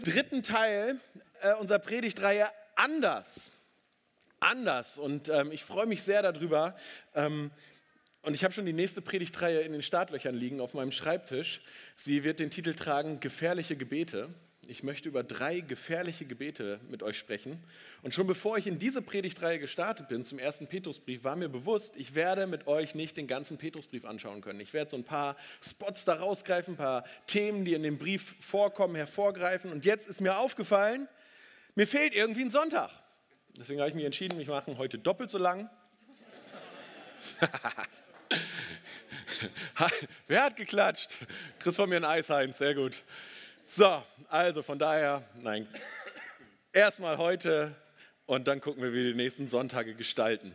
Dritten Teil unserer Predigtreihe Anders. Und ich freue mich sehr darüber. Und ich habe schon die nächste Predigtreihe in den Startlöchern liegen auf meinem Schreibtisch. Sie wird den Titel tragen, Gefährliche Gebete. Ich möchte über 3 gefährliche Gebete mit euch sprechen. Und schon bevor ich in diese Predigtreihe gestartet bin, zum ersten Petrusbrief, war mir bewusst, ich werde mit euch nicht den ganzen Petrusbrief anschauen können. Ich werde so ein paar Spots da rausgreifen, ein paar Themen, die in dem Brief vorkommen, hervorgreifen. Und jetzt ist mir aufgefallen, mir fehlt irgendwie ein Sonntag. Deswegen habe ich mich entschieden, wir machen heute doppelt so lang. Wer hat geklatscht? Kriegst von mir ein Eis, Heinz, sehr gut. So, also von daher, erstmal heute und dann gucken wir, wie wir die nächsten Sonntage gestalten.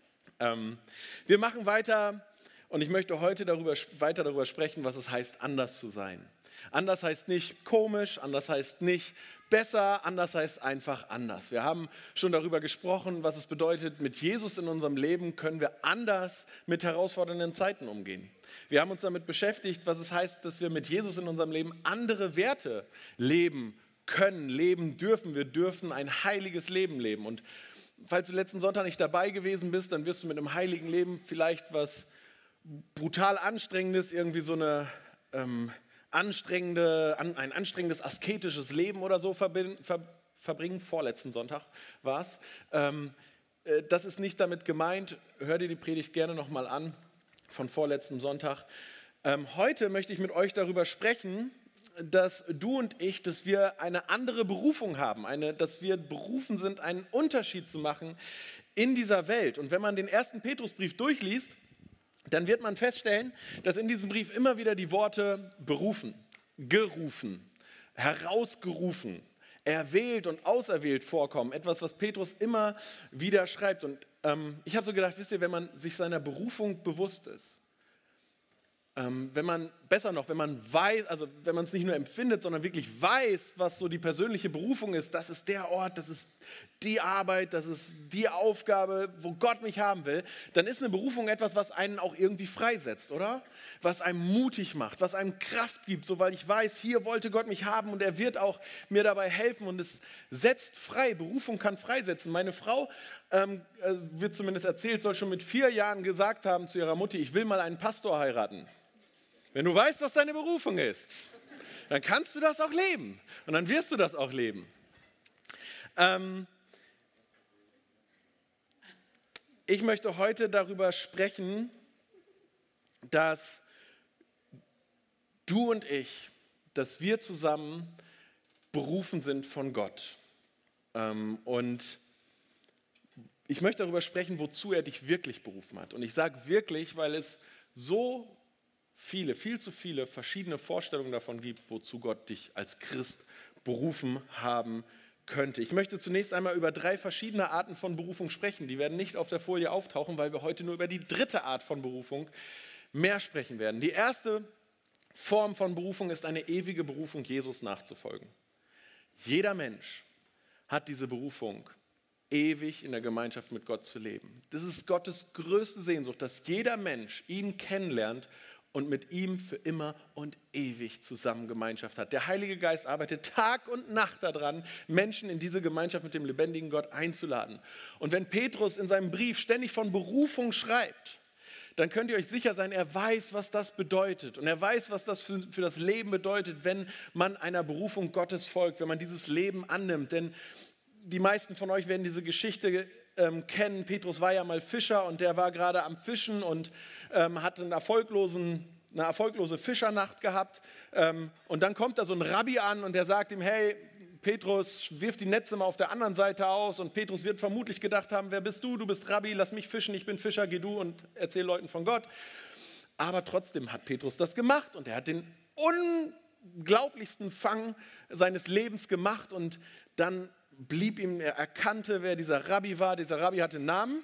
Wir machen weiter und ich möchte heute weiter darüber sprechen, was es heißt, anders zu sein. Anders heißt nicht komisch, anders heißt nicht besser, anders heißt einfach anders. Wir haben schon darüber gesprochen, was es bedeutet, mit Jesus in unserem Leben können wir anders mit herausfordernden Zeiten umgehen. Wir haben uns damit beschäftigt, was es heißt, dass wir mit Jesus in unserem Leben andere Werte leben können, leben dürfen. Wir dürfen ein heiliges Leben leben. Und falls du letzten Sonntag nicht dabei gewesen bist, dann wirst du mit einem heiligen Leben vielleicht was brutal Anstrengendes, irgendwie so ein anstrengendes, asketisches Leben oder so verbringen. Vorletzten Sonntag war es. Das ist nicht damit gemeint. Hör dir die Predigt gerne nochmal an von vorletzten Sonntag. Heute möchte ich mit euch darüber sprechen, dass du und ich, dass wir eine andere Berufung haben, dass wir berufen sind, einen Unterschied zu machen in dieser Welt. Und wenn man den ersten Petrusbrief durchliest, dann wird man feststellen, dass in diesem Brief immer wieder die Worte berufen, gerufen, herausgerufen, erwählt und auserwählt vorkommen. Etwas, was Petrus immer wieder schreibt. Und ich habe so gedacht, wisst ihr, wenn man sich seiner Berufung bewusst ist, wenn man weiß, also wenn man es nicht nur empfindet, sondern wirklich weiß, was so die persönliche Berufung ist, das ist der Ort, das ist die Arbeit, das ist die Aufgabe, wo Gott mich haben will, dann ist eine Berufung etwas, was einen auch irgendwie freisetzt, oder? Was einem mutig macht, was einem Kraft gibt, so weil ich weiß, hier wollte Gott mich haben und er wird auch mir dabei helfen und es setzt frei. Berufung kann freisetzen. Meine Frau, wird zumindest erzählt, soll schon mit 4 Jahren gesagt haben zu ihrer Mutti, ich will mal einen Pastor heiraten. Wenn du weißt, was deine Berufung ist, dann kannst du das auch leben. Und dann wirst du das auch leben. Ich möchte heute darüber sprechen, dass du und ich, dass wir zusammen berufen sind von Gott. Und ich möchte darüber sprechen, wozu er dich wirklich berufen hat. Und ich sage wirklich, weil es so viel zu viele verschiedene Vorstellungen davon gibt, wozu Gott dich als Christ berufen haben könnte. Ich möchte zunächst einmal über 3 verschiedene Arten von Berufung sprechen. Die werden nicht auf der Folie auftauchen, weil wir heute nur über die 3. Art von Berufung mehr sprechen werden. Die erste Form von Berufung ist eine ewige Berufung, Jesus nachzufolgen. Jeder Mensch hat diese Berufung, ewig in der Gemeinschaft mit Gott zu leben. Das ist Gottes größte Sehnsucht, dass jeder Mensch ihn kennenlernt und mit ihm für immer und ewig zusammen Gemeinschaft hat. Der Heilige Geist arbeitet Tag und Nacht daran, Menschen in diese Gemeinschaft mit dem lebendigen Gott einzuladen. Und wenn Petrus in seinem Brief ständig von Berufung schreibt, dann könnt ihr euch sicher sein, er weiß, was das bedeutet. Und er weiß, was das für das Leben bedeutet, wenn man einer Berufung Gottes folgt, wenn man dieses Leben annimmt. Denn die meisten von euch werden diese Geschichte kennen. Petrus war ja mal Fischer und der war gerade am Fischen und hatte eine erfolglose Fischernacht gehabt. Und dann kommt da so ein Rabbi an und der sagt ihm, hey, Petrus, wirf die Netze mal auf der anderen Seite aus. Und Petrus wird vermutlich gedacht haben, wer bist du? Du bist Rabbi, lass mich fischen, ich bin Fischer, geh du und erzähl Leuten von Gott. Aber trotzdem hat Petrus das gemacht und er hat den unglaublichsten Fang seines Lebens gemacht und dann blieb ihm, er erkannte, wer dieser Rabbi war. Dieser Rabbi hatte einen Namen.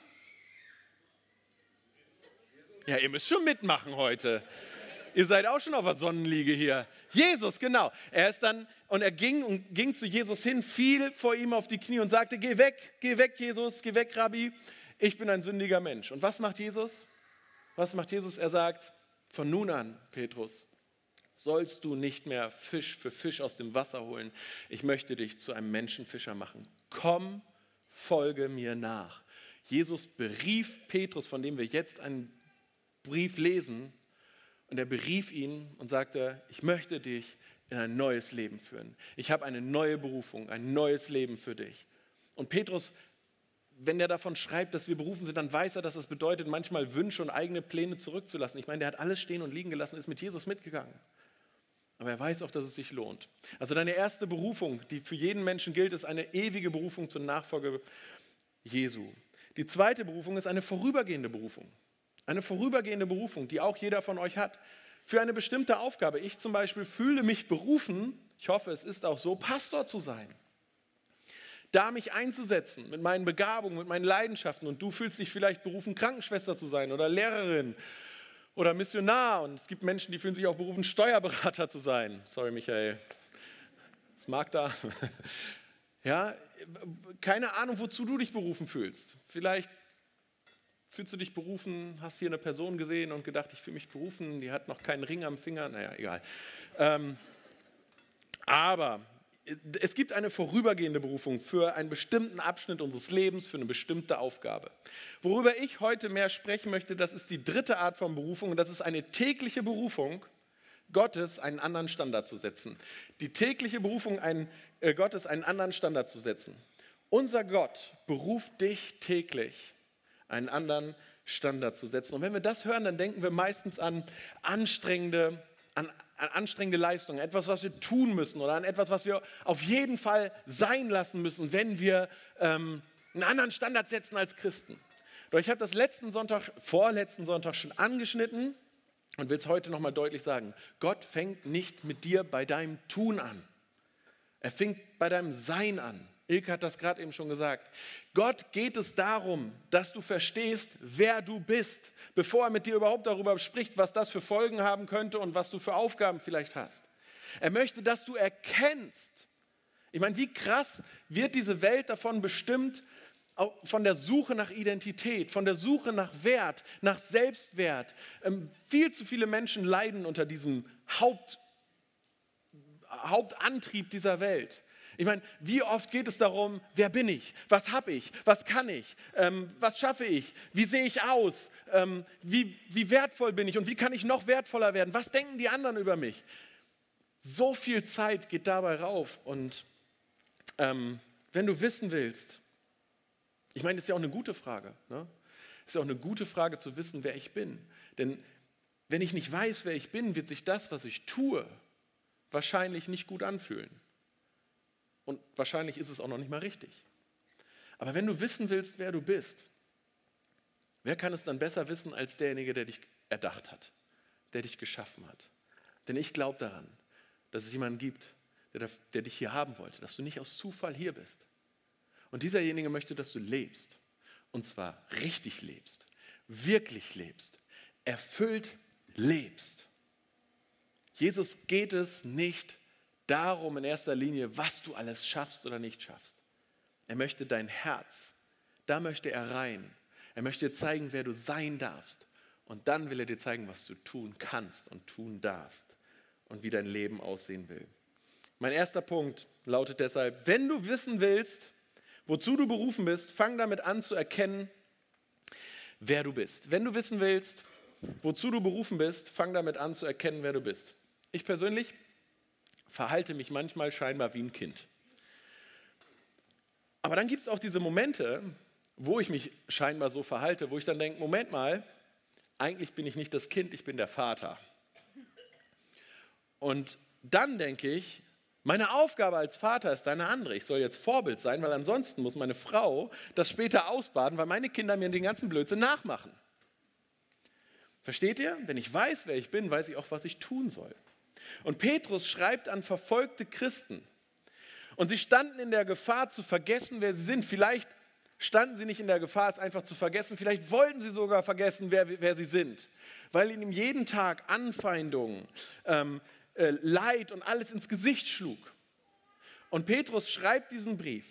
Ja, ihr müsst schon mitmachen heute. Ihr seid auch schon auf der Sonnenliege hier. Jesus, genau. Er ging zu Jesus hin, fiel vor ihm auf die Knie und sagte, geh weg, Jesus, geh weg, Rabbi. Ich bin ein sündiger Mensch. Und was macht Jesus? Er sagt, von nun an, Petrus, sollst du nicht mehr Fisch für Fisch aus dem Wasser holen. Ich möchte dich zu einem Menschenfischer machen. Komm, folge mir nach. Jesus berief Petrus, von dem wir jetzt einen Brief lesen, und er berief ihn und sagte, ich möchte dich in ein neues Leben führen. Ich habe eine neue Berufung, ein neues Leben für dich. Und Petrus, wenn er davon schreibt, dass wir berufen sind, dann weiß er, dass das bedeutet, manchmal Wünsche und eigene Pläne zurückzulassen. Ich meine, der hat alles stehen und liegen gelassen und ist mit Jesus mitgegangen. Aber er weiß auch, dass es sich lohnt. Also deine erste Berufung, die für jeden Menschen gilt, ist eine ewige Berufung zur Nachfolge Jesu. Die zweite Berufung ist eine vorübergehende Berufung. Eine vorübergehende Berufung, die auch jeder von euch hat. Für eine bestimmte Aufgabe. Ich zum Beispiel fühle mich berufen, ich hoffe, es ist auch so, Pastor zu sein. Da mich einzusetzen mit meinen Begabungen, mit meinen Leidenschaften. Und du fühlst dich vielleicht berufen, Krankenschwester zu sein oder Lehrerin oder Missionar. Und es gibt Menschen, die fühlen sich auch berufen, Steuerberater zu sein. Sorry, Michael. Was mag da? Ja, keine Ahnung, wozu du dich berufen fühlst. Vielleicht fühlst du dich berufen, hast hier eine Person gesehen und gedacht, ich fühle mich berufen, die hat noch keinen Ring am Finger. Naja, egal. Aber es gibt eine vorübergehende Berufung für einen bestimmten Abschnitt unseres Lebens, für eine bestimmte Aufgabe. Worüber ich heute mehr sprechen möchte, das ist die dritte Art von Berufung und das ist eine tägliche Berufung Gottes, einen anderen Standard zu setzen. Die tägliche Berufung Gottes, einen anderen Standard zu setzen. Unser Gott beruft dich täglich, einen anderen Standard zu setzen. Und wenn wir das hören, dann denken wir meistens an anstrengende Leistungen, etwas, was wir tun müssen oder an etwas, was wir auf jeden Fall sein lassen müssen, wenn wir einen anderen Standard setzen als Christen. Doch ich habe das vorletzten Sonntag schon angeschnitten und will es heute nochmal deutlich sagen. Gott fängt nicht mit dir bei deinem Tun an. Er fängt bei deinem Sein an. Ilke hat das gerade eben schon gesagt. Gott geht es darum, dass du verstehst, wer du bist, bevor er mit dir überhaupt darüber spricht, was das für Folgen haben könnte und was du für Aufgaben vielleicht hast. Er möchte, dass du erkennst. Ich meine, wie krass wird diese Welt davon bestimmt, von der Suche nach Identität, von der Suche nach Wert, nach Selbstwert. Viel zu viele Menschen leiden unter diesem Hauptantrieb dieser Welt. Ich meine, wie oft geht es darum, wer bin ich, was habe ich, was kann ich, was schaffe ich, wie sehe ich aus, wie wertvoll bin ich und wie kann ich noch wertvoller werden, was denken die anderen über mich. So viel Zeit geht dabei rauf und wenn du wissen willst, ich meine, das ist ja auch eine gute Frage, ne? Es ist ja auch eine gute Frage zu wissen, wer ich bin, denn wenn ich nicht weiß, wer ich bin, wird sich das, was ich tue, wahrscheinlich nicht gut anfühlen. Und wahrscheinlich ist es auch noch nicht mal richtig. Aber wenn du wissen willst, wer du bist, wer kann es dann besser wissen als derjenige, der dich erdacht hat, der dich geschaffen hat? Denn ich glaube daran, dass es jemanden gibt, der dich hier haben wollte, dass du nicht aus Zufall hier bist. Und dieserjenige möchte, dass du lebst. Und zwar richtig lebst, wirklich lebst, erfüllt lebst. Jesus geht es nicht darum in erster Linie, was du alles schaffst oder nicht schaffst. Er möchte dein Herz, da möchte er rein. Er möchte dir zeigen, wer du sein darfst. Und dann will er dir zeigen, was du tun kannst und tun darfst und wie dein Leben aussehen will. Mein erster Punkt lautet deshalb, wenn du wissen willst, wozu du berufen bist, fang damit an zu erkennen, wer du bist. Wenn du wissen willst, wozu du berufen bist, fang damit an zu erkennen, wer du bist. Ich persönlich verhalte mich manchmal scheinbar wie ein Kind. Aber dann gibt es auch diese Momente, wo ich mich scheinbar so verhalte, wo ich dann denke, Moment mal, eigentlich bin ich nicht das Kind, ich bin der Vater. Und dann denke ich, meine Aufgabe als Vater ist eine andere. Ich soll jetzt Vorbild sein, weil ansonsten muss meine Frau das später ausbaden, weil meine Kinder mir den ganzen Blödsinn nachmachen. Versteht ihr? Wenn ich weiß, wer ich bin, weiß ich auch, was ich tun soll. Und Petrus schreibt an verfolgte Christen. Und sie standen in der Gefahr zu vergessen, wer sie sind. Vielleicht standen sie nicht in der Gefahr, es einfach zu vergessen. Vielleicht wollten sie sogar vergessen, wer sie sind. Weil ihnen jeden Tag Anfeindungen, Leid und alles ins Gesicht schlug. Und Petrus schreibt diesen Brief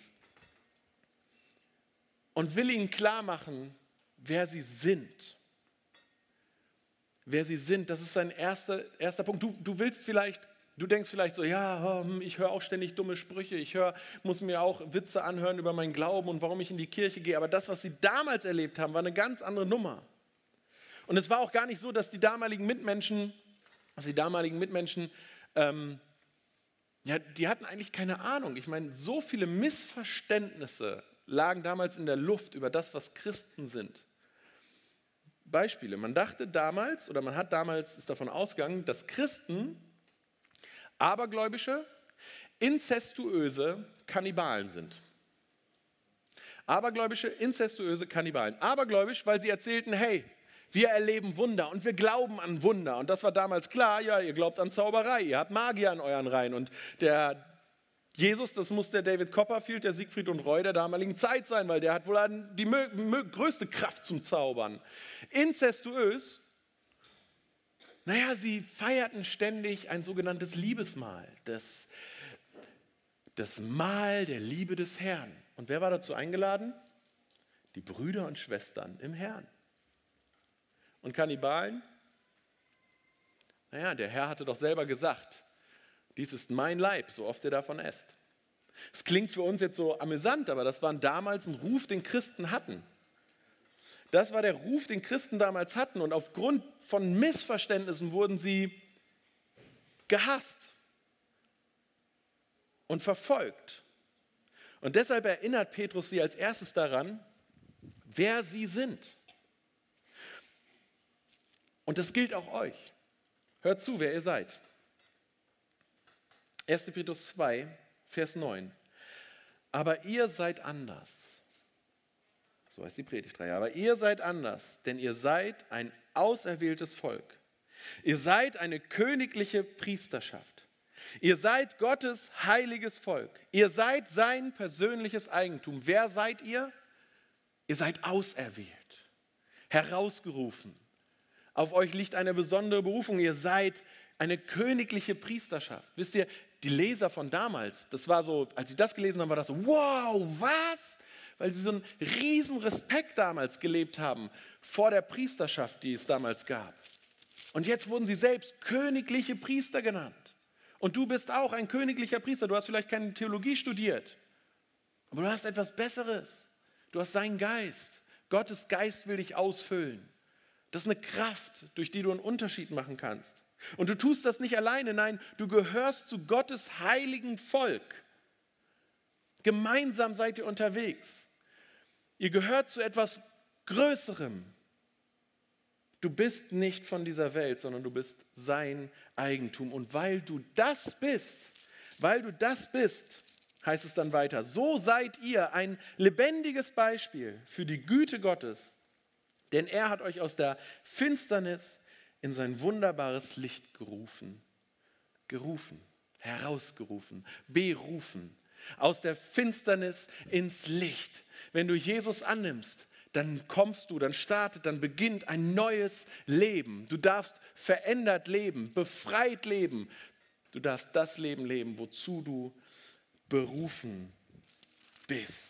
und will ihnen klar machen, wer sie sind. wer sie sind. Das ist sein erster Punkt. Du denkst vielleicht so, ja, ich höre auch ständig dumme Sprüche, muss mir auch Witze anhören über meinen Glauben und warum ich in die Kirche gehe. Aber das, was sie damals erlebt haben, war eine ganz andere Nummer. Und es war auch gar nicht so, dass die damaligen Mitmenschen, die hatten eigentlich keine Ahnung. Ich meine, so viele Missverständnisse lagen damals in der Luft über das, was Christen sind. Beispiele. Man hat damals ist davon ausgegangen, dass Christen abergläubische, inzestuöse Kannibalen sind. Abergläubische, inzestuöse Kannibalen. Abergläubisch, weil sie erzählten, hey, wir erleben Wunder und wir glauben an Wunder. Und das war damals klar, ja, ihr glaubt an Zauberei, ihr habt Magier in euren Reihen. Und der Jesus, das muss der David Copperfield, der Siegfried und Roy der damaligen Zeit sein, weil der hat wohl die größte Kraft zum Zaubern. Inzestuös, sie feierten ständig ein sogenanntes Liebesmahl, das Mahl der Liebe des Herrn. Und wer war dazu eingeladen? Die Brüder und Schwestern im Herrn. Und Kannibalen? Der Herr hatte doch selber gesagt, dies ist mein Leib, so oft ihr davon esst. Es klingt für uns jetzt so amüsant, aber das war damals ein Ruf, den Christen hatten. Das war der Ruf, den Christen damals hatten. Und aufgrund von Missverständnissen wurden sie gehasst und verfolgt. Und deshalb erinnert Petrus sie als erstes daran, wer sie sind. Und das gilt auch euch. Hört zu, wer ihr seid. 1. Petrus 2, Vers 9. Aber ihr seid anders. So heißt die Predigtreihe. Aber ihr seid anders, denn ihr seid ein auserwähltes Volk. Ihr seid eine königliche Priesterschaft. Ihr seid Gottes heiliges Volk. Ihr seid sein persönliches Eigentum. Wer seid ihr? Ihr seid auserwählt, herausgerufen. Auf euch liegt eine besondere Berufung. Ihr seid eine königliche Priesterschaft. Wisst ihr, die Leser von damals, das war so, als sie das gelesen haben, war das so, wow, was? Weil sie so einen riesen Respekt damals gelebt haben vor der Priesterschaft, die es damals gab. Und jetzt wurden sie selbst königliche Priester genannt. Und du bist auch ein königlicher Priester. Du hast vielleicht keine Theologie studiert, aber du hast etwas Besseres. Du hast seinen Geist. Gottes Geist will dich ausfüllen. Das ist eine Kraft, durch die du einen Unterschied machen kannst. Und du tust das nicht alleine, nein, du gehörst zu Gottes heiligen Volk. Gemeinsam seid ihr unterwegs. Ihr gehört zu etwas Größerem. Du bist nicht von dieser Welt, sondern du bist sein Eigentum. Und weil du das bist, heißt es dann weiter, so seid ihr ein lebendiges Beispiel für die Güte Gottes, denn er hat euch aus der Finsternis in sein wunderbares Licht herausgerufen, berufen, aus der Finsternis ins Licht. Wenn du Jesus annimmst, dann dann beginnt ein neues Leben. Du darfst verändert leben, befreit leben. Du darfst das Leben leben, wozu du berufen bist.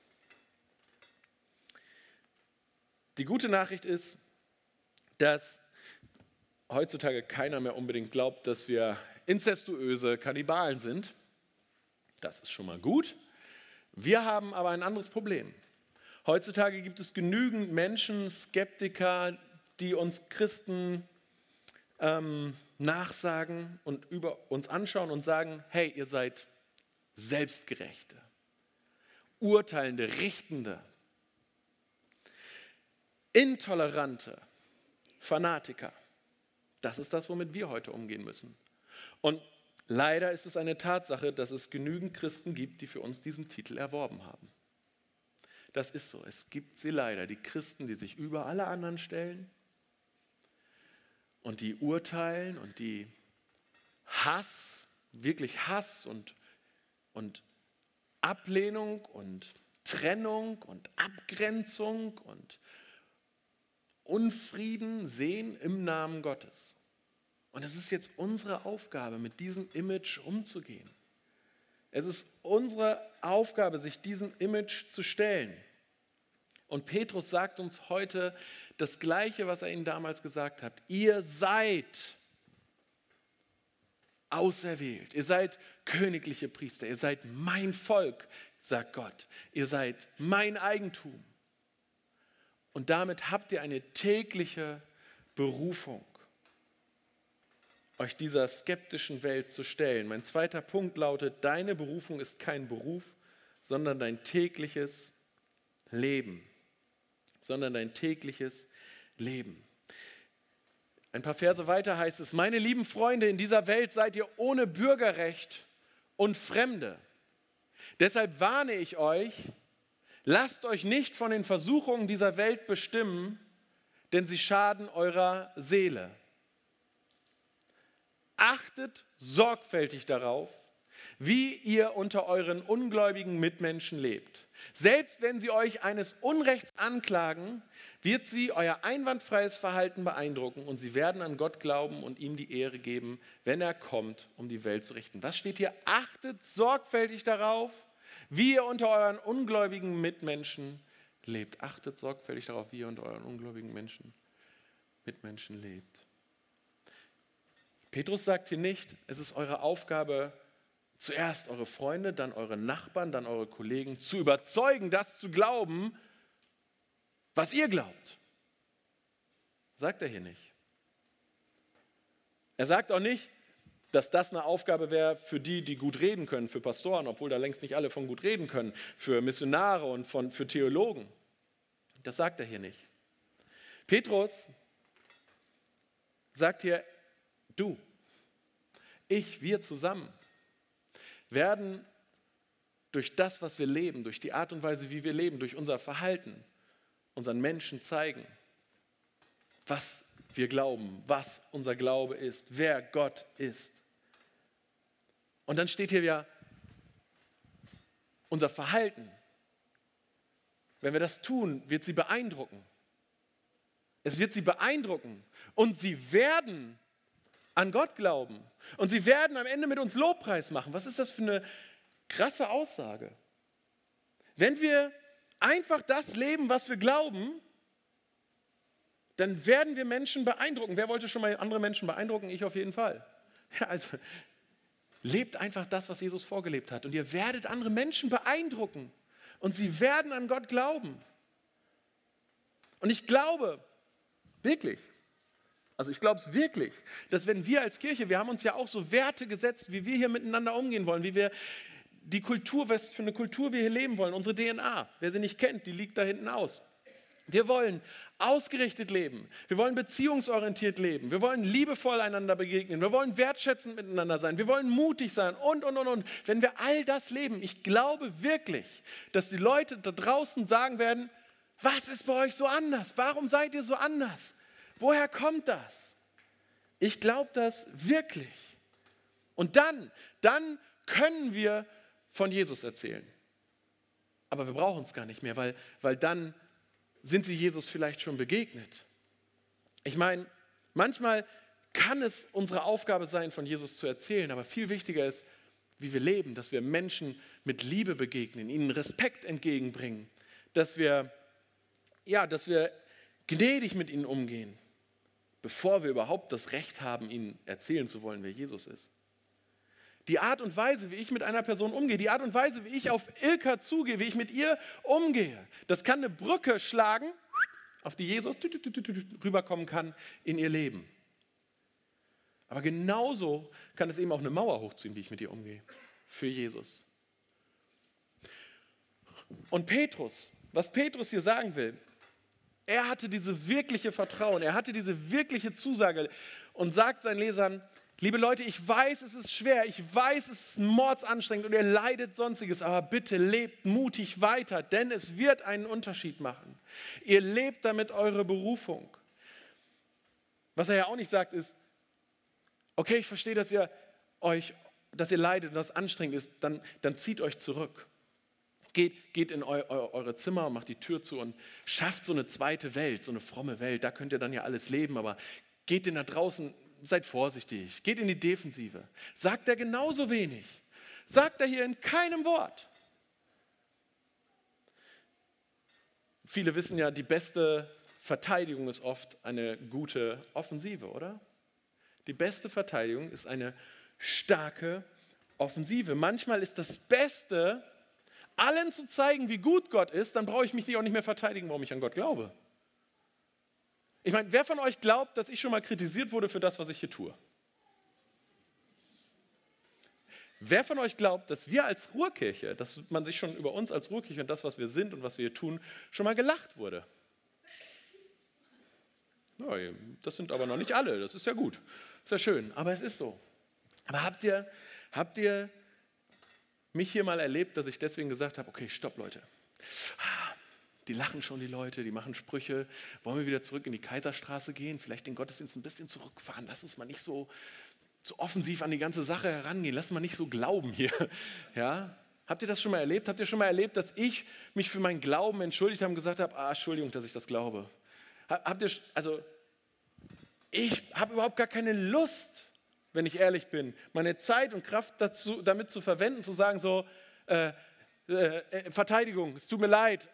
Die gute Nachricht ist, dass heutzutage keiner mehr unbedingt glaubt, dass wir inzestuöse Kannibalen sind. Das ist schon mal gut. Wir haben aber ein anderes Problem. Heutzutage gibt es genügend Menschen, Skeptiker, die uns Christen nachsagen und über uns anschauen und sagen, hey, ihr seid Selbstgerechte, Urteilende, Richtende, Intolerante, Fanatiker. Das ist das, womit wir heute umgehen müssen. Und leider ist es eine Tatsache, dass es genügend Christen gibt, die für uns diesen Titel erworben haben. Das ist so. Es gibt sie leider, die Christen, die sich über alle anderen stellen und die urteilen und die wirklich Hass und Ablehnung und Trennung und Abgrenzung und Unfrieden sehen im Namen Gottes. Und es ist jetzt unsere Aufgabe, mit diesem Image umzugehen. Es ist unsere Aufgabe, sich diesem Image zu stellen. Und Petrus sagt uns heute das Gleiche, was er ihnen damals gesagt hat. Ihr seid auserwählt, ihr seid königliche Priester, ihr seid mein Volk, sagt Gott. Ihr seid mein Eigentum. Und damit habt ihr eine tägliche Berufung, euch dieser skeptischen Welt zu stellen. Mein zweiter Punkt lautet, deine Berufung ist kein Beruf, sondern dein tägliches Leben. Ein paar Verse weiter heißt es, meine lieben Freunde, in dieser Welt seid ihr ohne Bürgerrecht und Fremde. Deshalb warne ich euch, lasst euch nicht von den Versuchungen dieser Welt bestimmen, denn sie schaden eurer Seele. Achtet sorgfältig darauf, wie ihr unter euren ungläubigen Mitmenschen lebt. Selbst wenn sie euch eines Unrechts anklagen, wird sie euer einwandfreies Verhalten beeindrucken und sie werden an Gott glauben und ihm die Ehre geben, wenn er kommt, um die Welt zu richten. Was steht hier? Achtet sorgfältig darauf, wie ihr unter euren ungläubigen Mitmenschen lebt. Achtet sorgfältig darauf, wie ihr unter euren ungläubigen Mitmenschen lebt. Petrus sagt hier nicht, es ist eure Aufgabe, zuerst eure Freunde, dann eure Nachbarn, dann eure Kollegen zu überzeugen, das zu glauben, was ihr glaubt. Sagt er hier nicht. Er sagt auch nicht, dass das eine Aufgabe wäre für die, die gut reden können, für Pastoren, obwohl da längst nicht alle von gut reden können, für Missionare und für Theologen. Das sagt er hier nicht. Petrus sagt hier, du, wir zusammen werden durch das, was wir leben, durch die Art und Weise, wie wir leben, durch unser Verhalten, unseren Menschen zeigen, was wir glauben, was unser Glaube ist, wer Gott ist. Und dann steht hier ja unser Verhalten. Wenn wir das tun, wird sie beeindrucken. Es wird sie beeindrucken und sie werden an Gott glauben und sie werden am Ende mit uns Lobpreis machen. Was ist das für eine krasse Aussage? Wenn wir einfach das leben, was wir glauben, dann werden wir Menschen beeindrucken. Wer wollte schon mal andere Menschen beeindrucken? Ich auf jeden Fall. Ja, also lebt einfach das, was Jesus vorgelebt hat und ihr werdet andere Menschen beeindrucken und sie werden an Gott glauben. Und ich glaube wirklich, ich glaube es wirklich, dass wenn wir als Kirche, wir haben uns ja auch so Werte gesetzt, wie wir hier miteinander umgehen wollen, wie wir die Kultur, was für eine Kultur wir hier leben wollen, unsere DNA. Wer sie nicht kennt, die liegt da hinten aus. Wir wollen ausgerichtet leben. Wir wollen beziehungsorientiert leben. Wir wollen liebevoll einander begegnen. Wir wollen wertschätzend miteinander sein. Wir wollen mutig sein und. Wenn wir all das leben, ich glaube wirklich, dass die Leute da draußen sagen werden, was ist bei euch so anders? Warum seid ihr so anders? Woher kommt das? Ich glaube das wirklich. Und dann können wir von Jesus erzählen. Aber wir brauchen es gar nicht mehr, weil dann sind sie Jesus vielleicht schon begegnet. Ich meine, manchmal kann es unsere Aufgabe sein, von Jesus zu erzählen, aber viel wichtiger ist, wie wir leben, dass wir Menschen mit Liebe begegnen, ihnen Respekt entgegenbringen, dass wir gnädig mit ihnen umgehen, bevor wir überhaupt das Recht haben, ihnen erzählen zu wollen, wer Jesus ist. Die Art und Weise, wie ich mit einer Person umgehe, die Art und Weise, wie ich auf Ilka zugehe, wie ich mit ihr umgehe, das kann eine Brücke schlagen, auf die Jesus rüberkommen kann in ihr Leben. Aber genauso kann es eben auch eine Mauer hochziehen, wie ich mit ihr umgehe, für Jesus. Und was Petrus hier sagen will, er hatte diese wirkliche Vertrauen, er hatte diese wirkliche Zusage und sagt seinen Lesern, liebe Leute, ich weiß, es ist schwer, ich weiß, es ist mordsanstrengend und ihr leidet sonstiges, aber bitte lebt mutig weiter, denn es wird einen Unterschied machen. Ihr lebt damit eure Berufung. Was er ja auch nicht sagt ist, okay, ich verstehe, dass ihr leidet und das anstrengend ist, dann zieht euch zurück. Geht in eure Zimmer und macht die Tür zu und schafft so eine zweite Welt, so eine fromme Welt. Da könnt ihr dann ja alles leben, aber geht denn da draußen, seid vorsichtig, geht in die Defensive. Sagt er genauso wenig. Sagt er hier in keinem Wort. Viele wissen ja, die beste Verteidigung ist oft eine gute Offensive, oder? Die beste Verteidigung ist eine starke Offensive. Manchmal ist das Beste, allen zu zeigen, wie gut Gott ist, dann brauche ich mich auch nicht mehr verteidigen, warum ich an Gott glaube. Ich meine, wer von euch glaubt, dass ich schon mal kritisiert wurde für das, was ich hier tue? Wer von euch glaubt, dass wir als Ruhrkirche, dass man sich schon über uns als Ruhrkirche und das, was wir sind und was wir hier tun, schon mal gelacht wurde? Ja, das sind aber noch nicht alle, das ist ja gut, ist ja schön, aber es ist so. Aber habt ihr mich hier mal erlebt, dass ich deswegen gesagt habe, okay, stopp Leute, die lachen schon die Leute, die machen Sprüche, wollen wir wieder zurück in die Kaiserstraße gehen, vielleicht den Gottesdienst ein bisschen zurückfahren, lass uns mal nicht so offensiv an die ganze Sache herangehen, lass mal nicht so glauben hier. Ja? Habt ihr das schon mal erlebt? Habt ihr schon mal erlebt, dass ich mich für meinen Glauben entschuldigt habe und gesagt habe, Entschuldigung, dass ich das glaube? Ich habe überhaupt gar keine Lust, wenn ich ehrlich bin, meine Zeit und Kraft damit zu verwenden, zu sagen so, Verteidigung, es tut mir leid.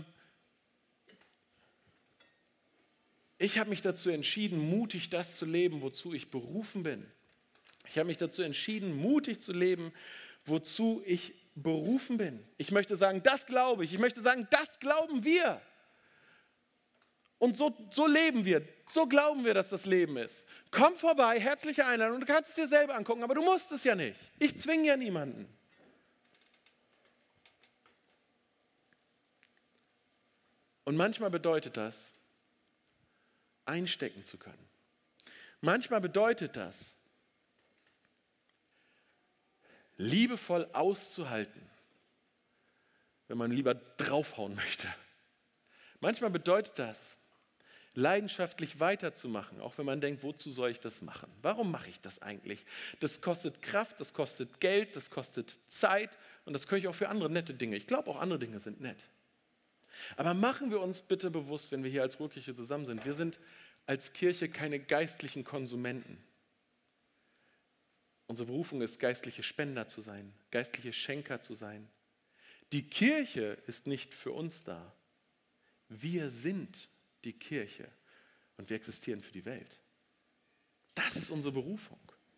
Ich habe mich dazu entschieden, mutig das zu leben, wozu ich berufen bin. Ich habe mich dazu entschieden, mutig zu leben, wozu ich berufen bin. Ich möchte sagen, das glaube ich. Ich möchte sagen, das glauben wir. Und so leben wir. So glauben wir, dass das Leben ist. Komm vorbei, herzliche Einladung. Du kannst es dir selber angucken, aber du musst es ja nicht. Ich zwinge ja niemanden. Und manchmal bedeutet das, einstecken zu können. Manchmal bedeutet das, liebevoll auszuhalten, wenn man lieber draufhauen möchte. Manchmal bedeutet das, leidenschaftlich weiterzumachen, auch wenn man denkt, wozu soll ich das machen? Warum mache ich das eigentlich? Das kostet Kraft, das kostet Geld, das kostet Zeit und das kann ich auch für andere nette Dinge. Ich glaube, auch andere Dinge sind nett. Aber machen wir uns bitte bewusst, wenn wir hier als Ruhrkirche zusammen sind, wir sind als Kirche keine geistlichen Konsumenten. Unsere Berufung ist, geistliche Spender zu sein, geistliche Schenker zu sein. Die Kirche ist nicht für uns da. Wir sind die Kirche und wir existieren für die Welt. Das ist unsere Berufung.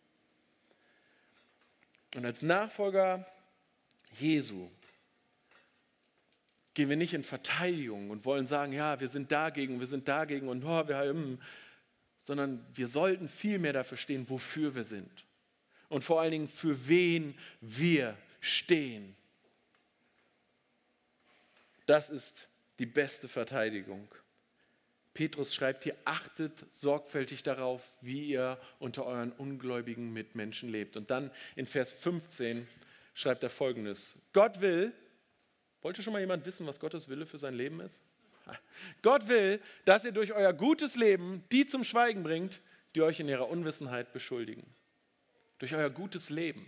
Und als Nachfolger Jesu gehen wir nicht in Verteidigung und wollen sagen, ja, wir sind dagegen und sondern wir sollten viel mehr dafür stehen, wofür wir sind. Und vor allen Dingen, für wen wir stehen. Das ist die beste Verteidigung. Petrus schreibt hier, achtet sorgfältig darauf, wie ihr unter euren ungläubigen Mitmenschen lebt. Und dann in Vers 15 schreibt er Folgendes. Gott will, wollte schon mal jemand wissen, was Gottes Wille für sein Leben ist? Gott will, dass ihr durch euer gutes Leben die zum Schweigen bringt, die euch in ihrer Unwissenheit beschuldigen. Durch euer gutes Leben.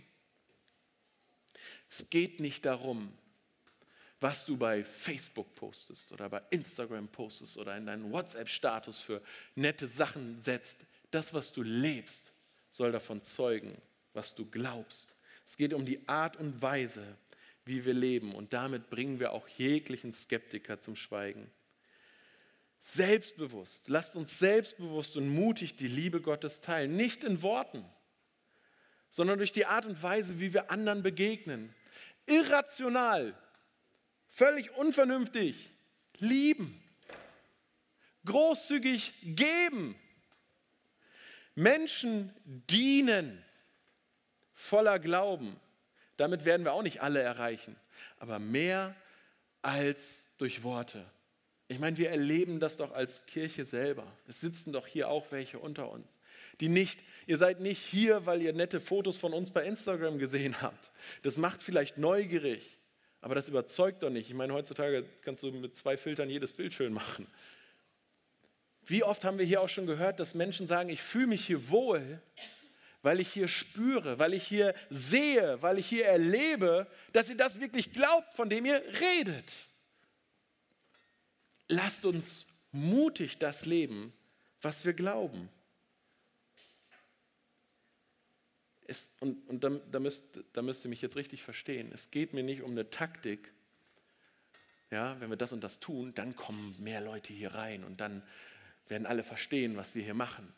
Es geht nicht darum, was du bei Facebook postest oder bei Instagram postest oder in deinen WhatsApp-Status für nette Sachen setzt. Das, was du lebst, soll davon zeugen, was du glaubst. Es geht um die Art und Weise, wie wir leben. Und damit bringen wir auch jeglichen Skeptiker zum Schweigen. Selbstbewusst, lasst uns selbstbewusst und mutig die Liebe Gottes teilen. Nicht in Worten, sondern durch die Art und Weise, wie wir anderen begegnen. Irrational, völlig unvernünftig, lieben, großzügig geben, Menschen dienen, voller Glauben. Damit werden wir auch nicht alle erreichen, aber mehr als durch Worte. Ich meine, wir erleben das doch als Kirche selber. Es sitzen doch hier auch welche unter uns, die nicht, ihr seid nicht hier, weil ihr nette Fotos von uns bei Instagram gesehen habt. Das macht vielleicht neugierig, aber das überzeugt doch nicht. Ich meine, heutzutage kannst du mit 2 Filtern jedes Bild schön machen. Wie oft haben wir hier auch schon gehört, dass Menschen sagen, ich fühle mich hier wohl, weil ich hier spüre, weil ich hier sehe, weil ich hier erlebe, dass ihr das wirklich glaubt, von dem ihr redet. Lasst uns mutig das leben, was wir glauben. Da müsst ihr mich jetzt richtig verstehen. Es geht mir nicht um eine Taktik, ja, wenn wir das und das tun, dann kommen mehr Leute hier rein und dann werden alle verstehen, was wir hier machen.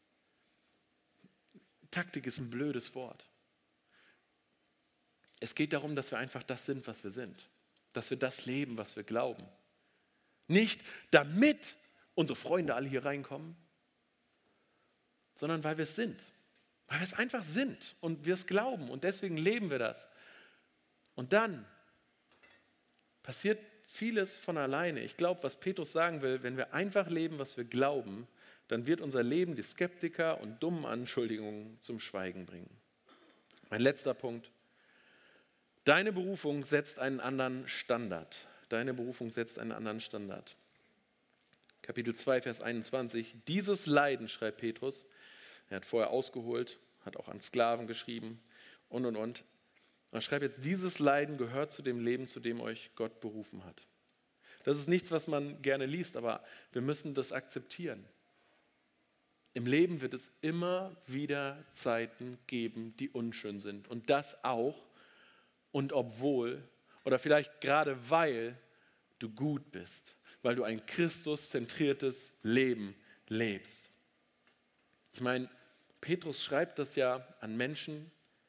Taktik ist ein blödes Wort. Es geht darum, dass wir einfach das sind, was wir sind. Dass wir das leben, was wir glauben. Nicht damit unsere Freunde alle hier reinkommen, sondern weil wir es sind. Weil wir es einfach sind und wir es glauben und deswegen leben wir das. Und dann passiert vieles von alleine. Ich glaube, was Petrus sagen will, wenn wir einfach leben, was wir glauben, dann wird unser Leben die Skeptiker und dummen Anschuldigungen zum Schweigen bringen. Mein letzter Punkt. Deine Berufung setzt einen anderen Standard. Deine Berufung setzt einen anderen Standard. Kapitel 2, Vers 21. Dieses Leiden, schreibt Petrus, er hat vorher ausgeholt, hat auch an Sklaven geschrieben und. Er schreibt jetzt, dieses Leiden gehört zu dem Leben, zu dem euch Gott berufen hat. Das ist nichts, was man gerne liest, aber wir müssen das akzeptieren. Im Leben wird es immer wieder Zeiten geben, die unschön sind. Und das auch und obwohl oder vielleicht gerade weil du gut bist, weil du ein Christus-zentriertes Leben lebst. Ich meine, Petrus schreibt das ja an Menschen,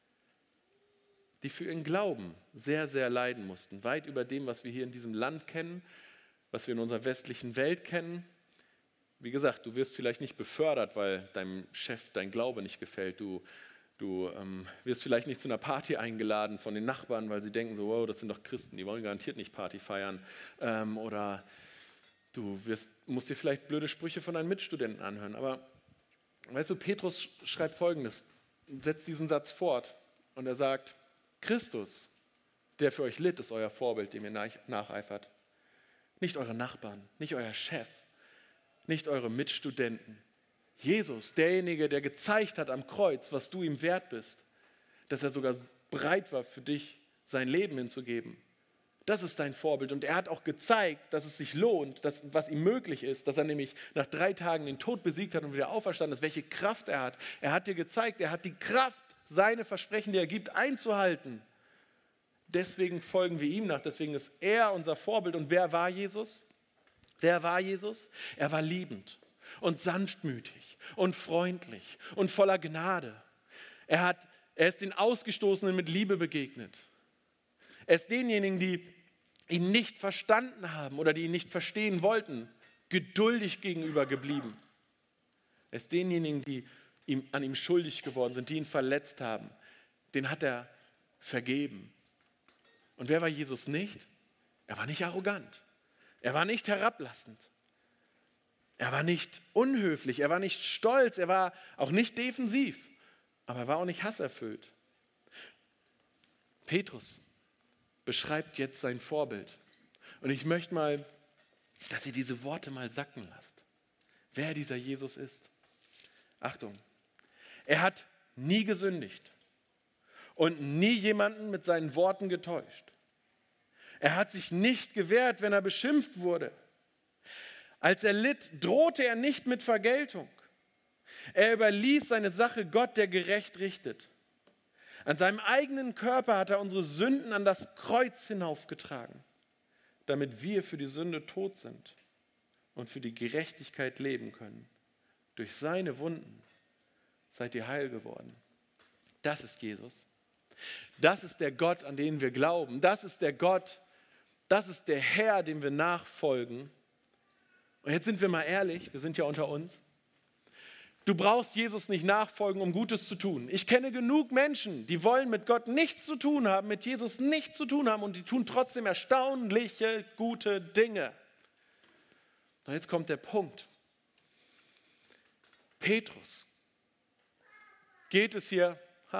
die für ihren Glauben sehr, sehr leiden mussten. Weit über dem, was wir hier in diesem Land kennen, was wir in unserer westlichen Welt kennen. Wie gesagt, du wirst vielleicht nicht befördert, weil deinem Chef dein Glaube nicht gefällt. Du wirst vielleicht nicht zu einer Party eingeladen von den Nachbarn, weil sie denken so, wow, das sind doch Christen, die wollen garantiert nicht Party feiern. Oder du musst dir vielleicht blöde Sprüche von deinen Mitstudenten anhören. Aber weißt du, Petrus schreibt Folgendes, setzt diesen Satz fort und er sagt, Christus, der für euch litt, ist euer Vorbild, dem ihr nacheifert. Nicht eure Nachbarn, nicht euer Chef, nicht eure Mitstudenten. Jesus, derjenige, der gezeigt hat am Kreuz, was du ihm wert bist, dass er sogar bereit war, für dich sein Leben hinzugeben. Das ist dein Vorbild. Und er hat auch gezeigt, dass es sich lohnt, was ihm möglich ist, dass er nämlich nach 3 Tagen den Tod besiegt hat und wieder auferstanden ist, welche Kraft er hat. Er hat dir gezeigt, er hat die Kraft, seine Versprechen, die er gibt, einzuhalten. Deswegen folgen wir ihm nach, deswegen ist er unser Vorbild. Und wer war Jesus? Wer war Jesus? Er war liebend und sanftmütig und freundlich und voller Gnade. Er ist den Ausgestoßenen mit Liebe begegnet. Er ist denjenigen, die ihn nicht verstanden haben oder die ihn nicht verstehen wollten, geduldig gegenüber geblieben. Er ist denjenigen, die an ihm schuldig geworden sind, die ihn verletzt haben. Den hat er vergeben. Und wer war Jesus nicht? Er war nicht arrogant. Er war nicht herablassend. Er war nicht unhöflich. Er war nicht stolz. Er war auch nicht defensiv. Aber er war auch nicht hasserfüllt. Petrus beschreibt jetzt sein Vorbild. Und ich möchte mal, dass ihr diese Worte mal sacken lasst. Wer dieser Jesus ist. Achtung. Er hat nie gesündigt und nie jemanden mit seinen Worten getäuscht. Er hat sich nicht gewehrt, wenn er beschimpft wurde. Als er litt, drohte er nicht mit Vergeltung. Er überließ seine Sache Gott, der gerecht richtet. An seinem eigenen Körper hat er unsere Sünden an das Kreuz hinaufgetragen, damit wir für die Sünde tot sind und für die Gerechtigkeit leben können. Durch seine Wunden seid ihr heil geworden. Das ist Jesus. Das ist der Gott, an den wir glauben. Das ist der Gott, das ist der Herr, dem wir nachfolgen. Und jetzt sind wir mal ehrlich, wir sind ja unter uns. Du brauchst Jesus nicht nachfolgen, um Gutes zu tun. Ich kenne genug Menschen, die wollen mit Gott nichts zu tun haben, mit Jesus nichts zu tun haben und die tun trotzdem erstaunliche, gute Dinge. Und jetzt kommt der Punkt. Petrus, geht es hier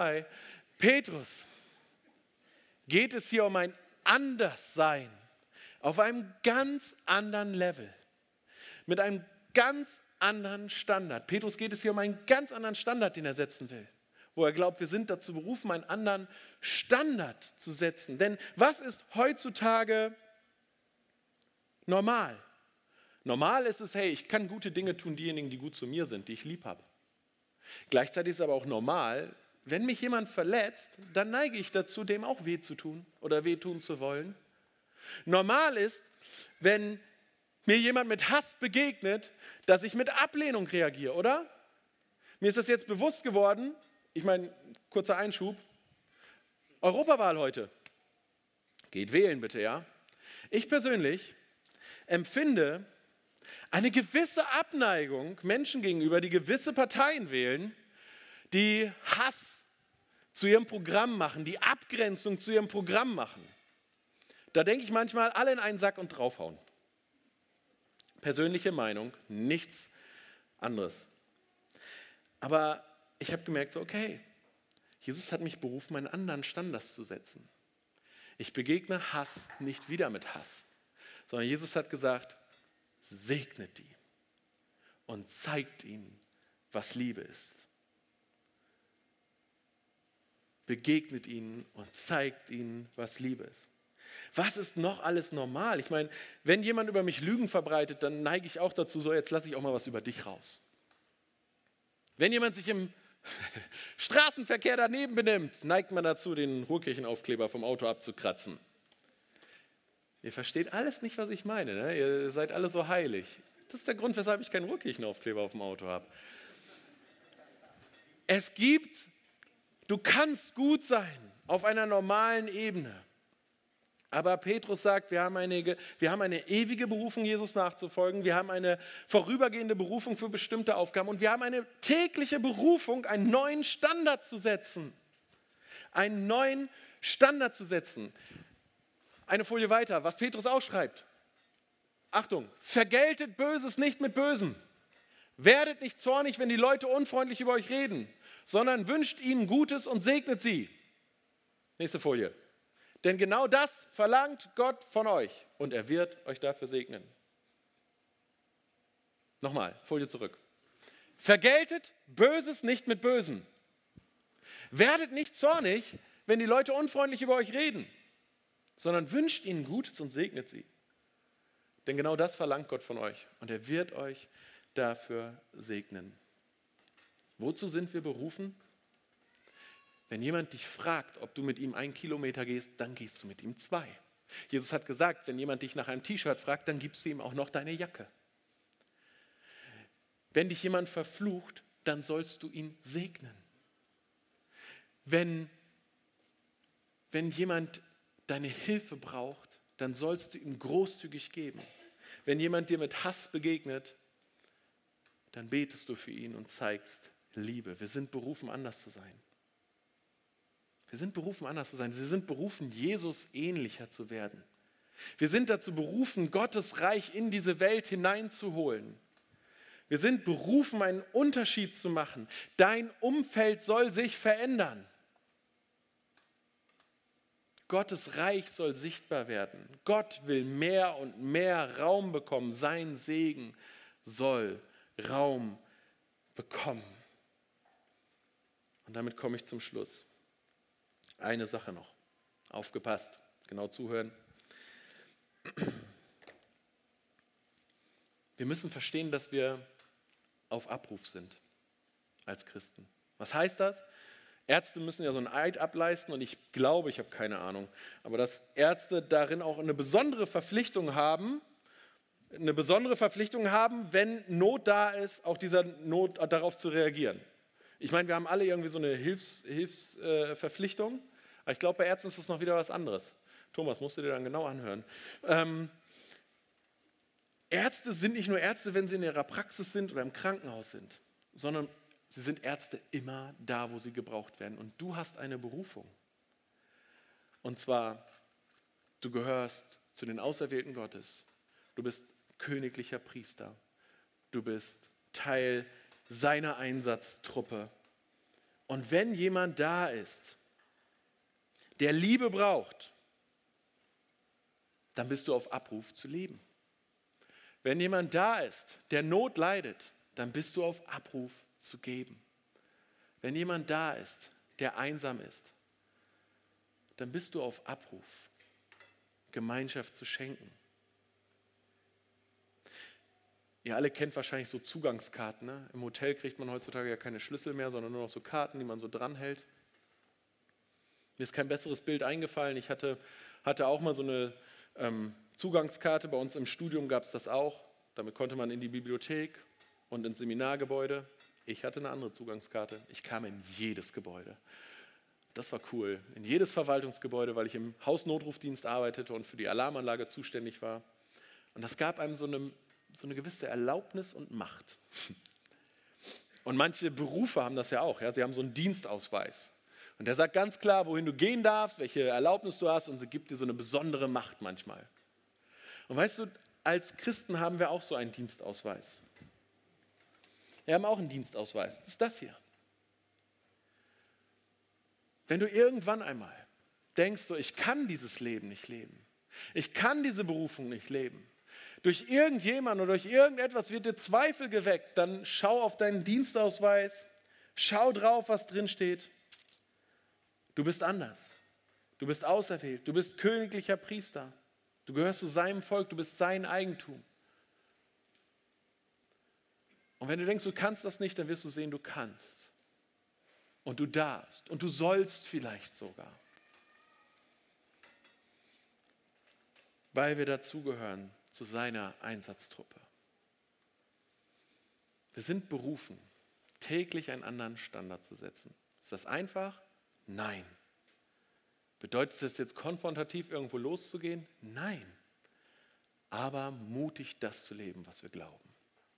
um ein Anderssein auf einem ganz anderen Level, mit einem ganz anderen Standard. Petrus geht es hier um einen ganz anderen Standard, den er setzen will, wo er glaubt, wir sind dazu berufen, einen anderen Standard zu setzen. Denn was ist heutzutage normal? Normal ist es, hey, ich kann gute Dinge tun, diejenigen, die gut zu mir sind, die ich lieb habe. Gleichzeitig ist es aber auch normal, wenn mich jemand verletzt, dann neige ich dazu, dem auch weh zu tun oder wehtun zu wollen. Normal ist, wenn mir jemand mit Hass begegnet, dass ich mit Ablehnung reagiere, oder? Mir ist das jetzt bewusst geworden, ich meine, kurzer Einschub, Europawahl heute. Geht wählen bitte, ja? Ich persönlich empfinde eine gewisse Abneigung Menschen gegenüber, die gewisse Parteien wählen, die Hass zu ihrem Programm machen, die Abgrenzung zu ihrem Programm machen. Da denke ich manchmal, alle in einen Sack und draufhauen. Persönliche Meinung, nichts anderes. Aber ich habe gemerkt, so, okay, Jesus hat mich berufen, einen anderen Standard zu setzen. Ich begegne Hass nicht wieder mit Hass, sondern Jesus hat gesagt, segnet die und zeigt ihnen, was Liebe ist. Begegnet ihnen und zeigt ihnen, was Liebe ist. Was ist noch alles normal? Ich meine, wenn jemand über mich Lügen verbreitet, dann neige ich auch dazu, so jetzt lasse ich auch mal was über dich raus. Wenn jemand sich im Straßenverkehr daneben benimmt, neigt man dazu, den Ruhrkirchenaufkleber vom Auto abzukratzen. Ihr versteht alles nicht, was ich meine. Ne? Ihr seid alle so heilig. Das ist der Grund, weshalb ich keinen Ruhrkirchenaufkleber auf dem Auto habe. Du kannst gut sein auf einer normalen Ebene. Aber Petrus sagt, wir haben eine ewige Berufung, Jesus nachzufolgen. Wir haben eine vorübergehende Berufung für bestimmte Aufgaben. Und wir haben eine tägliche Berufung, einen neuen Standard zu setzen. Einen neuen Standard zu setzen. Eine Folie weiter, was Petrus auch schreibt. Achtung, vergeltet Böses nicht mit Bösem. Werdet nicht zornig, wenn die Leute unfreundlich über euch reden, sondern wünscht ihnen Gutes und segnet sie. Nächste Folie. Denn genau das verlangt Gott von euch und er wird euch dafür segnen. Nochmal, Folie zurück. Vergeltet Böses nicht mit Bösem. Werdet nicht zornig, wenn die Leute unfreundlich über euch reden, sondern wünscht ihnen Gutes und segnet sie. Denn genau das verlangt Gott von euch und er wird euch dafür segnen. Wozu sind wir berufen? Wenn jemand dich fragt, ob du mit ihm 1 Kilometer gehst, dann gehst du mit ihm 2. Jesus hat gesagt, wenn jemand dich nach einem T-Shirt fragt, dann gibst du ihm auch noch deine Jacke. Wenn dich jemand verflucht, dann sollst du ihn segnen. Wenn jemand deine Hilfe braucht, dann sollst du ihm großzügig geben. Wenn jemand dir mit Hass begegnet, dann betest du für ihn und zeigst Liebe. Wir sind berufen, anders zu sein. Wir sind berufen, anders zu sein. Wir sind berufen, Jesus ähnlicher zu werden. Wir sind dazu berufen, Gottes Reich in diese Welt hineinzuholen. Wir sind berufen, einen Unterschied zu machen. Dein Umfeld soll sich verändern. Gottes Reich soll sichtbar werden. Gott will mehr und mehr Raum bekommen. Sein Segen soll Raum bekommen. Und damit komme ich zum Schluss. Eine Sache noch. Aufgepasst, genau zuhören. Wir müssen verstehen, dass wir auf Abruf sind als Christen. Was heißt das? Ärzte müssen ja so einen Eid ableisten und ich glaube, ich habe keine Ahnung, aber dass Ärzte darin auch eine besondere Verpflichtung haben, wenn Not da ist, auch dieser Not darauf zu reagieren. Ich meine, wir haben alle irgendwie so eine Hilfsverpflichtung, aber ich glaube, bei Ärzten ist das noch wieder was anderes. Thomas, musst du dir dann genau anhören. Ärzte sind nicht nur Ärzte, wenn sie in ihrer Praxis sind oder im Krankenhaus sind, sondern sie sind Ärzte immer da, wo sie gebraucht werden. Und du hast eine Berufung. Und zwar, du gehörst zu den Auserwählten Gottes. Du bist königlicher Priester. Du bist Teil seiner Einsatztruppe. Und wenn jemand da ist, der Liebe braucht, dann bist du auf Abruf zu lieben. Wenn jemand da ist, der Not leidet, dann bist du auf Abruf zu geben. Wenn jemand da ist, der einsam ist, dann bist du auf Abruf, Gemeinschaft zu schenken. Ihr alle kennt wahrscheinlich so Zugangskarten. Ne? Im Hotel kriegt man heutzutage ja keine Schlüssel mehr, sondern nur noch so Karten, die man so dranhält. Mir ist kein besseres Bild eingefallen. Ich hatte auch mal so eine Zugangskarte, bei uns im Studium gab es das auch. Damit konnte man in die Bibliothek und ins Seminargebäude. Ich hatte eine andere Zugangskarte. Ich kam in jedes Gebäude. Das war cool. In jedes Verwaltungsgebäude, weil ich im Hausnotrufdienst arbeitete und für die Alarmanlage zuständig war. Und das gab einem so eine gewisse Erlaubnis und Macht. Und manche Berufe haben das ja auch. Ja? Sie haben so einen Dienstausweis. Und der sagt ganz klar, wohin du gehen darfst, welche Erlaubnis du hast, und sie gibt dir so eine besondere Macht manchmal. Und weißt du, als Christen haben wir auch so einen Dienstausweis. Wir haben auch einen Dienstausweis. Das ist das hier. Wenn du irgendwann einmal denkst, so, ich kann dieses Leben nicht leben, ich kann diese Berufung nicht leben, durch irgendjemand oder durch irgendetwas wird dir Zweifel geweckt, dann schau auf deinen Dienstausweis, schau drauf, was drin steht. Du bist anders. Du bist auserwählt. Du bist königlicher Priester. Du gehörst zu seinem Volk. Du bist sein Eigentum. Und wenn du denkst, du kannst das nicht, dann wirst du sehen, du kannst. Und du darfst. Und du sollst vielleicht sogar. Weil wir dazugehören zu seiner Einsatztruppe. Wir sind berufen, täglich einen anderen Standard zu setzen. Ist das einfach? Nein. Bedeutet das jetzt konfrontativ irgendwo loszugehen? Nein. Aber mutig das zu leben, was wir glauben.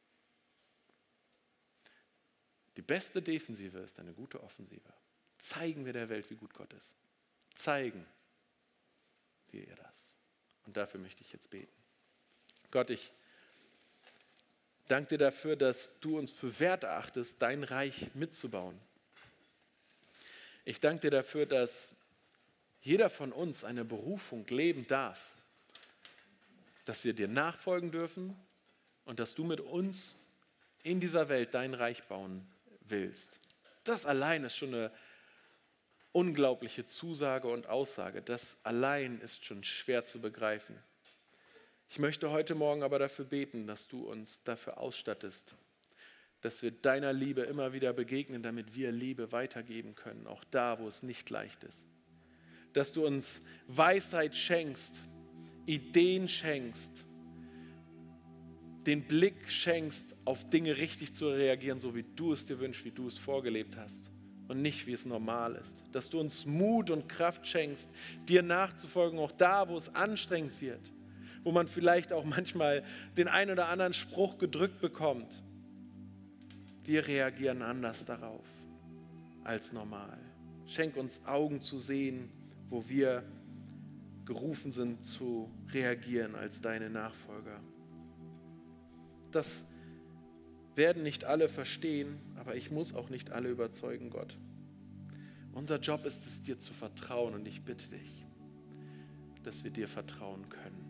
Die beste Defensive ist eine gute Offensive. Zeigen wir der Welt, wie gut Gott ist. Zeigen wir ihr das. Und dafür möchte ich jetzt beten. Gott, ich danke dir dafür, dass du uns für wert erachtest, dein Reich mitzubauen. Ich danke dir dafür, dass jeder von uns eine Berufung leben darf, dass wir dir nachfolgen dürfen und dass du mit uns in dieser Welt dein Reich bauen willst. Das allein ist schon eine unglaubliche Zusage und Aussage. Das allein ist schon schwer zu begreifen. Ich möchte heute Morgen aber dafür beten, dass du uns dafür ausstattest, dass wir deiner Liebe immer wieder begegnen, damit wir Liebe weitergeben können, auch da, wo es nicht leicht ist. Dass du uns Weisheit schenkst, Ideen schenkst, den Blick schenkst, auf Dinge richtig zu reagieren, so wie du es dir wünschst, wie du es vorgelebt hast und nicht, wie es normal ist. Dass du uns Mut und Kraft schenkst, dir nachzufolgen, auch da, wo es anstrengend wird, wo man vielleicht auch manchmal den ein oder anderen Spruch gedrückt bekommt. Wir reagieren anders darauf als normal. Schenk uns Augen zu sehen, wo wir gerufen sind zu reagieren als deine Nachfolger. Das werden nicht alle verstehen, aber ich muss auch nicht alle überzeugen, Gott. Unser Job ist es, dir zu vertrauen, und ich bitte dich, dass wir dir vertrauen können.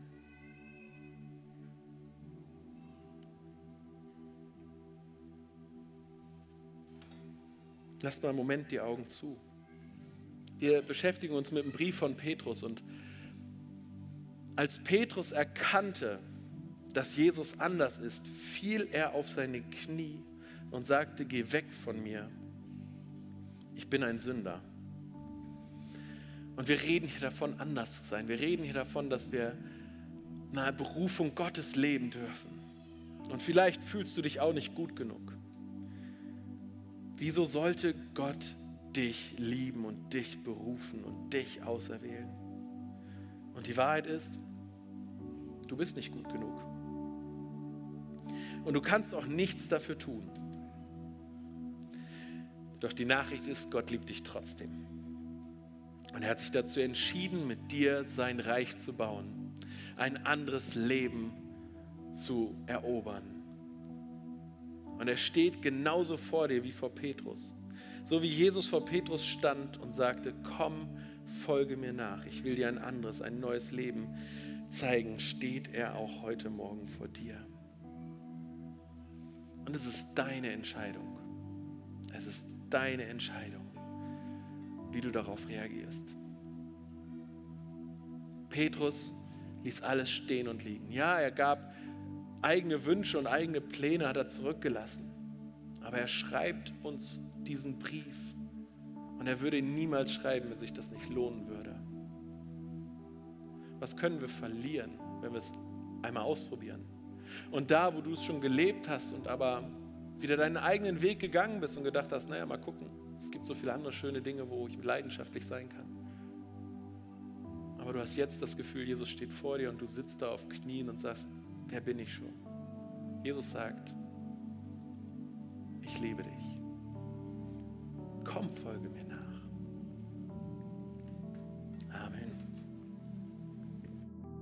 Lasst mal einen Moment die Augen zu. Wir beschäftigen uns mit dem Brief von Petrus, und als Petrus erkannte, dass Jesus anders ist, fiel er auf seine Knie und sagte, geh weg von mir, ich bin ein Sünder. Und wir reden hier davon, anders zu sein. Wir reden hier davon, dass wir eine Berufung Gottes leben dürfen. Und vielleicht fühlst du dich auch nicht gut genug. Wieso sollte Gott dich lieben und dich berufen und dich auserwählen? Und die Wahrheit ist, du bist nicht gut genug. Und du kannst auch nichts dafür tun. Doch die Nachricht ist, Gott liebt dich trotzdem. Und er hat sich dazu entschieden, mit dir sein Reich zu bauen, ein anderes Leben zu erobern. Und er steht genauso vor dir wie vor Petrus. So wie Jesus vor Petrus stand und sagte, komm, folge mir nach. Ich will dir ein anderes, ein neues Leben zeigen, steht er auch heute Morgen vor dir. Und es ist deine Entscheidung. Es ist deine Entscheidung, wie du darauf reagierst. Petrus ließ alles stehen und liegen. Ja, er gab eigene Wünsche und eigene Pläne, hat er zurückgelassen. Aber er schreibt uns diesen Brief. Und er würde ihn niemals schreiben, wenn sich das nicht lohnen würde. Was können wir verlieren, wenn wir es einmal ausprobieren. Und da, wo du es schon gelebt hast und aber wieder deinen eigenen Weg gegangen bist und gedacht hast, naja, mal gucken, es gibt so viele andere schöne Dinge, wo ich leidenschaftlich sein kann. Aber du hast jetzt das Gefühl, Jesus steht vor dir und du sitzt da auf Knien und sagst, wer bin ich schon? Jesus sagt, ich liebe dich. Komm, folge mir nach.